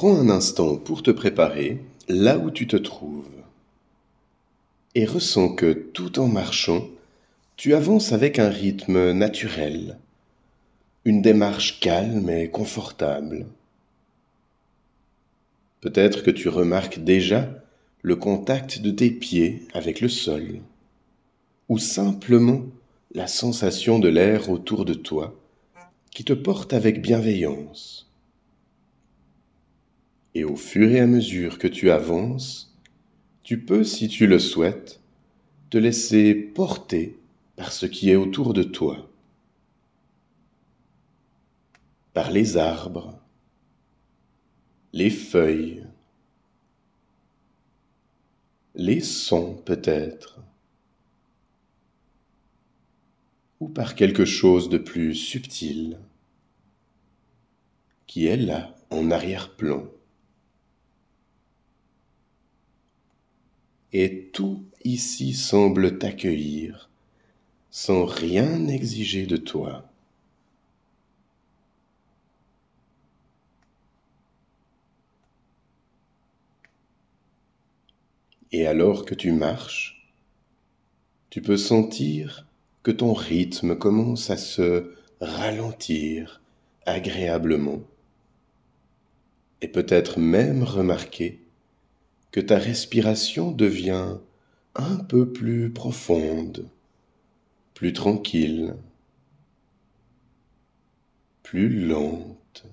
Prends un instant pour te préparer là où tu te trouves et ressens que tout en marchant, tu avances avec un rythme naturel, une démarche calme et confortable. Peut-être que tu remarques déjà le contact de tes pieds avec le sol, ou simplement la sensation de l'air autour de toi qui te porte avec bienveillance. Et au fur et à mesure que tu avances, tu peux, si tu le souhaites, te laisser porter par ce qui est autour de toi, par les arbres, les feuilles, les sons peut-être, ou par quelque chose de plus subtil qui est là en arrière-plan. Et tout ici semble t'accueillir sans rien exiger de toi. Et alors que tu marches, tu peux sentir que ton rythme commence à se ralentir agréablement et peut-être même remarquer que ta respiration devient un peu plus profonde, plus tranquille, plus lente,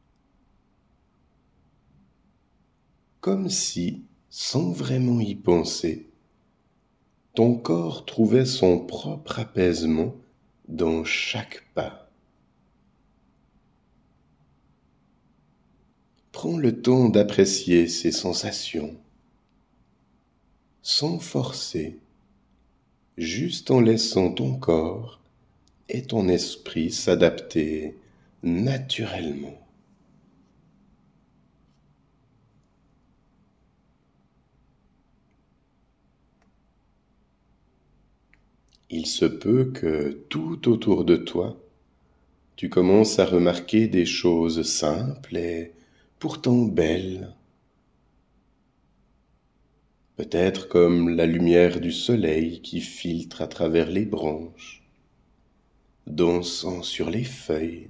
comme si, sans vraiment y penser, ton corps trouvait son propre apaisement dans chaque pas. Prends le temps d'apprécier ces sensations, sans forcer, juste en laissant ton corps et ton esprit s'adapter naturellement. Il se peut que tout autour de toi, tu commences à remarquer des choses simples et pourtant belles, peut-être comme la lumière du soleil qui filtre à travers les branches, dansant sur les feuilles.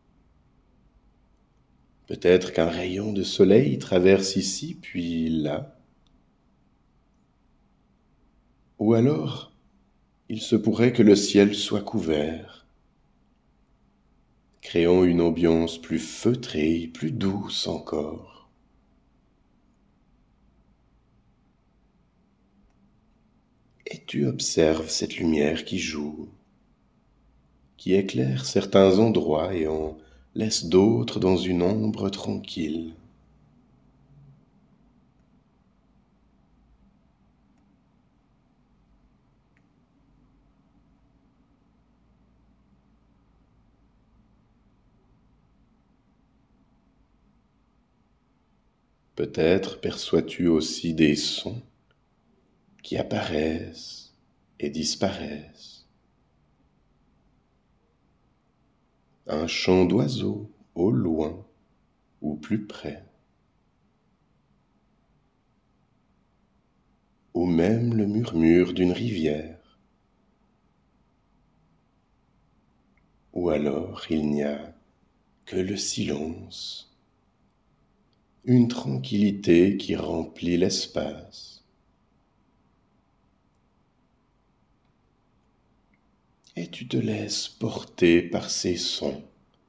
Peut-être qu'un rayon de soleil traverse ici puis là. Ou alors, il se pourrait que le ciel soit couvert, créant une ambiance plus feutrée, plus douce encore. Et tu observes cette lumière qui joue, qui éclaire certains endroits et en laisse d'autres dans une ombre tranquille. Peut-être perçois-tu aussi des sons qui apparaissent et disparaissent. Un chant d'oiseau au loin ou plus près. Ou même le murmure d'une rivière. Ou alors il n'y a que le silence, une tranquillité qui remplit l'espace. Et tu te laisses porter par ces sons,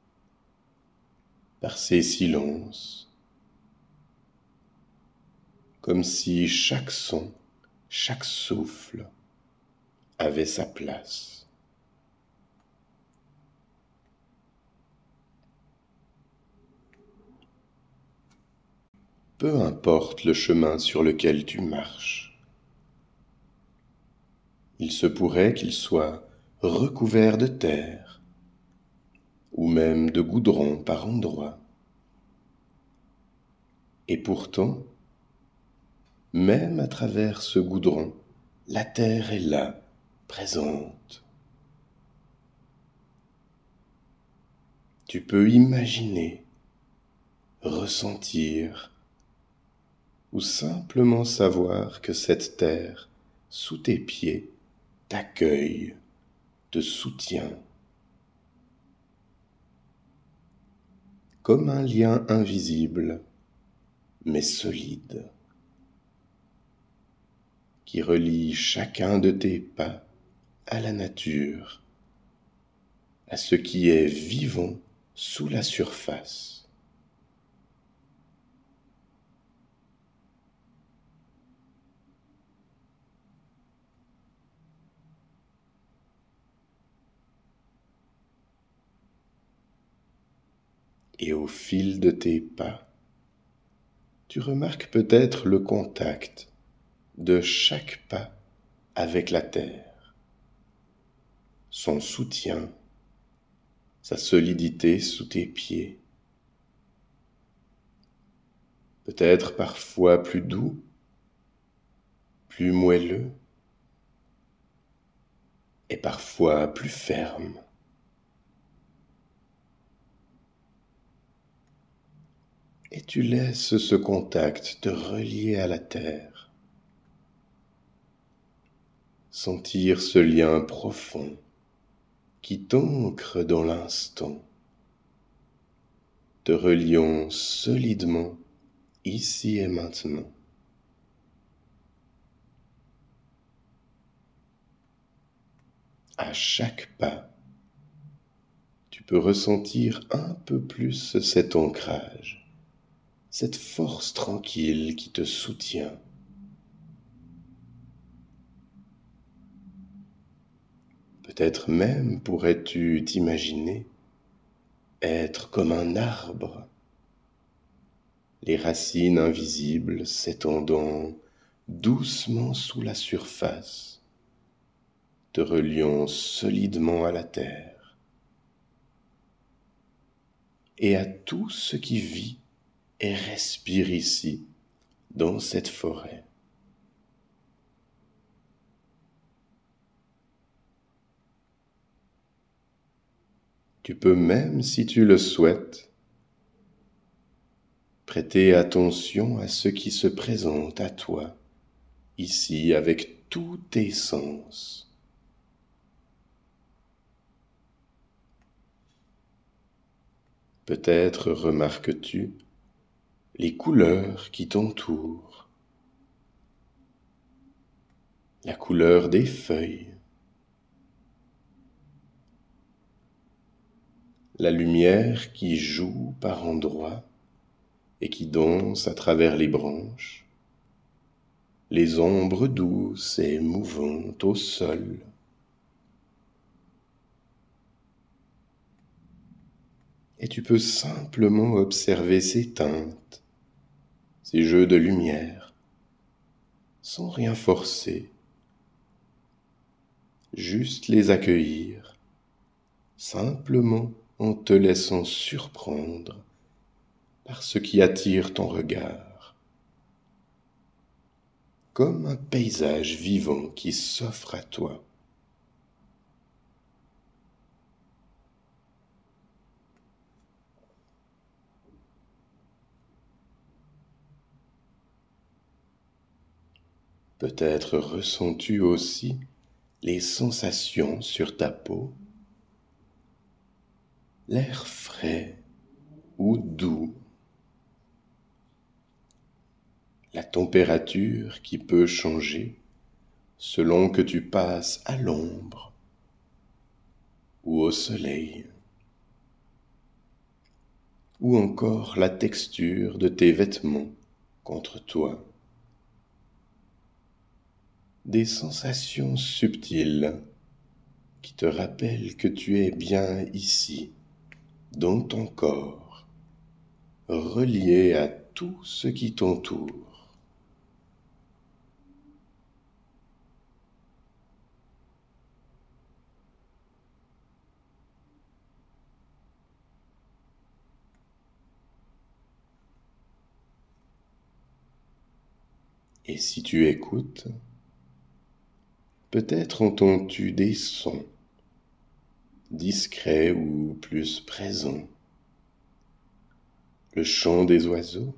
par ces silences, comme si chaque son, chaque souffle avait sa place. Peu importe le chemin sur lequel tu marches, il se pourrait qu'il soit recouvert de terre ou même de goudron par endroits. Et pourtant, même à travers ce goudron, la terre est là, présente. Tu peux imaginer ressentir ou simplement savoir que cette terre sous tes pieds t'accueille, te soutient, comme un lien invisible mais solide, qui relie chacun de tes pas à la nature, à ce qui est vivant sous la surface. Et au fil de tes pas, tu remarques peut-être le contact de chaque pas avec la terre, son soutien, sa solidité sous tes pieds, peut-être parfois plus doux, plus moelleux et parfois plus ferme. Et tu laisses ce contact te relier à la terre, sentir ce lien profond qui t'ancre dans l'instant, te reliant solidement ici et maintenant. À chaque pas, tu peux ressentir un peu plus cet ancrage, cette force tranquille qui te soutient. Peut-être même pourrais-tu t'imaginer être comme un arbre, les racines invisibles s'étendant doucement sous la surface, te reliant solidement à la terre et à tout ce qui vit et respire ici, dans cette forêt. Tu peux même, si tu le souhaites, prêter attention à ce qui se présente à toi, ici, avec tous tes sens. Peut-être remarques-tu les couleurs qui t'entourent, la couleur des feuilles, la lumière qui joue par endroits et qui danse à travers les branches, les ombres douces et mouvantes au sol. Et tu peux simplement observer ces teintes, ces jeux de lumière, sans rien forcer, juste les accueillir, simplement en te laissant surprendre par ce qui attire ton regard, comme un paysage vivant qui s'offre à toi. Peut-être ressens-tu aussi les sensations sur ta peau, l'air frais ou doux, la température qui peut changer selon que tu passes à l'ombre ou au soleil, ou encore la texture de tes vêtements contre toi. Des sensations subtiles qui te rappellent que tu es bien ici, dans ton corps, relié à tout ce qui t'entoure. Et si tu écoutes, peut-être entends-tu des sons, discrets ou plus présents, le chant des oiseaux,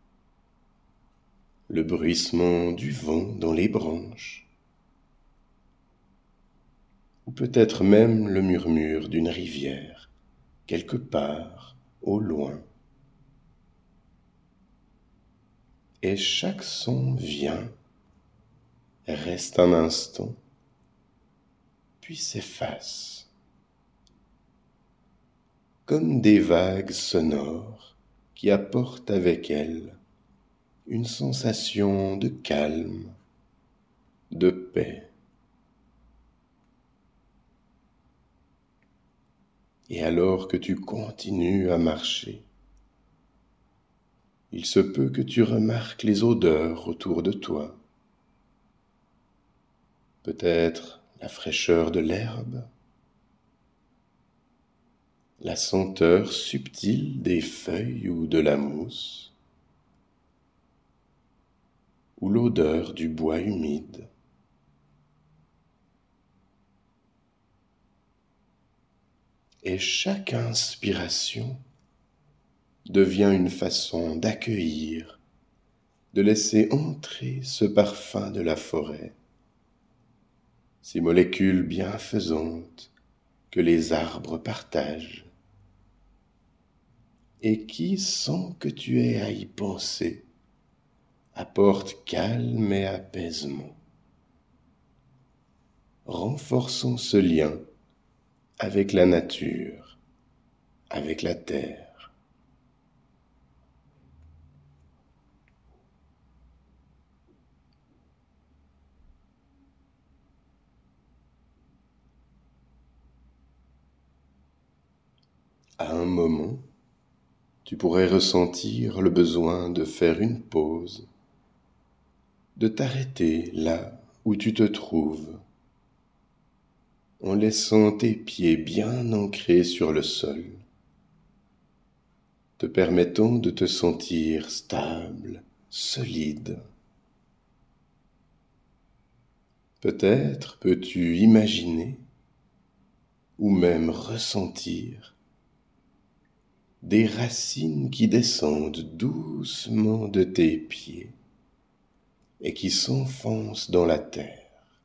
le bruissement du vent dans les branches, ou peut-être même le murmure d'une rivière, quelque part au loin. Et chaque son vient, reste un instant, puis s'efface, comme des vagues sonores qui apportent avec elles une sensation de calme, de paix. Et alors que tu continues à marcher, il se peut que tu remarques les odeurs autour de toi. Peut-être la fraîcheur de l'herbe, la senteur subtile des feuilles ou de la mousse, ou l'odeur du bois humide. Et chaque inspiration devient une façon d'accueillir, de laisser entrer ce parfum de la forêt, ces molécules bienfaisantes que les arbres partagent et qui, sans que tu aies à y penser, apportent calme et apaisement, renforçant ce lien avec la nature, avec la terre. À un moment, tu pourrais ressentir le besoin de faire une pause, de t'arrêter là où tu te trouves, en laissant tes pieds bien ancrés sur le sol, te permettant de te sentir stable, solide. Peut-être peux-tu imaginer ou même ressentir des racines qui descendent doucement de tes pieds et qui s'enfoncent dans la terre.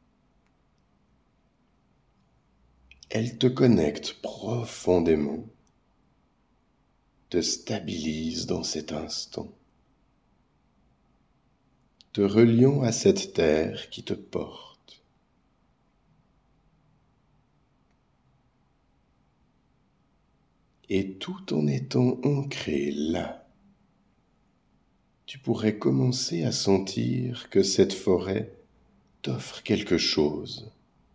Elles te connectent profondément, te stabilisent dans cet instant, te reliant à cette terre qui te porte. Et tout en étant ancré là, tu pourrais commencer à sentir que cette forêt t'offre quelque chose.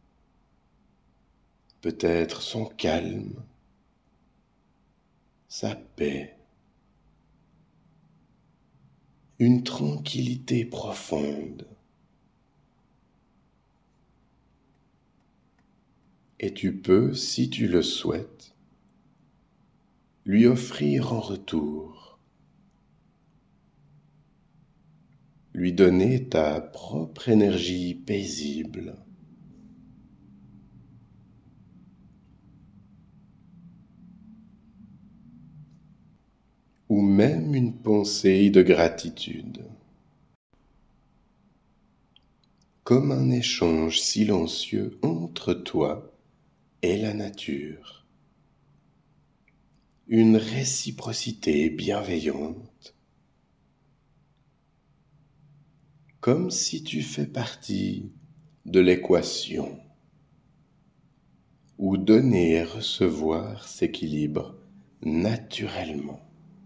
Peut-être son calme, sa paix, une tranquillité profonde. Et tu peux, si tu le souhaites, lui offrir en retour, lui donner ta propre énergie paisible, ou même une pensée de gratitude, comme un échange silencieux entre toi et la nature, une réciprocité bienveillante, comme si tu fais partie de l'équation où donner et recevoir s'équilibrent naturellement.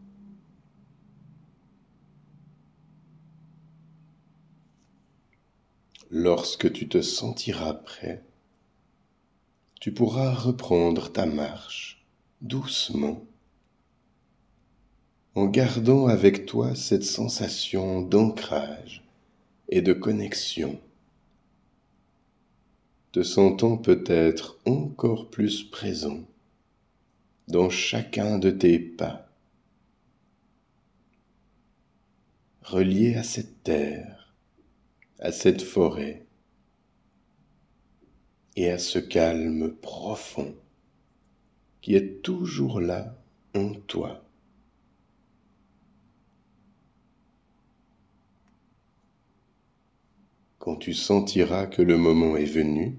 Lorsque tu te sentiras prêt, tu pourras reprendre ta marche doucement, en gardant avec toi cette sensation d'ancrage et de connexion, te sentant peut-être encore plus présent dans chacun de tes pas, relié à cette terre, à cette forêt et à ce calme profond qui est toujours là en toi. quand tu sentiras que le moment est venu,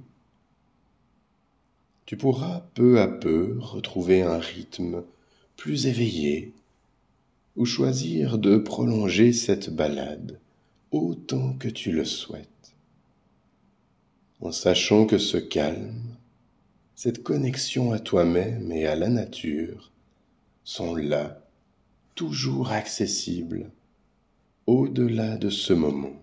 tu pourras peu à peu retrouver un rythme plus éveillé ou choisir de prolonger cette balade autant que tu le souhaites, en sachant que ce calme, cette connexion à toi-même et à la nature sont là, toujours accessibles, au-delà de ce moment.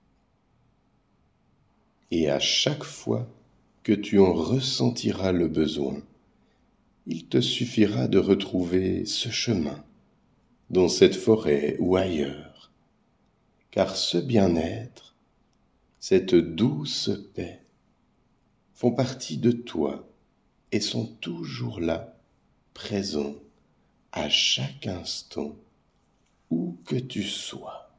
Et à chaque fois que tu en ressentiras le besoin, il te suffira de retrouver ce chemin, dans cette forêt ou ailleurs, car ce bien-être, cette douce paix, font partie de toi et sont toujours là, présents, à chaque instant, où que tu sois.